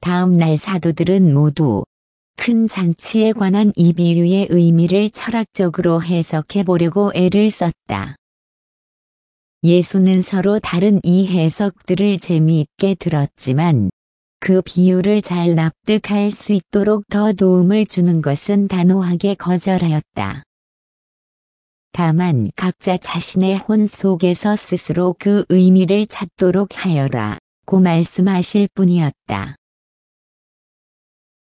다음 날 사도들은 모두 큰 잔치에 관한 이 비유의 의미를 철학적으로 해석해 보려고 애를 썼다. 예수는 서로 다른 이 해석들을 재미있게 들었지만 그 비유를 잘 납득할 수 있도록 더 도움을 주는 것은 단호하게 거절하였다. 다만 각자 자신의 혼 속에서 스스로 그 의미를 찾도록 하여라고 말씀하실 뿐이었다.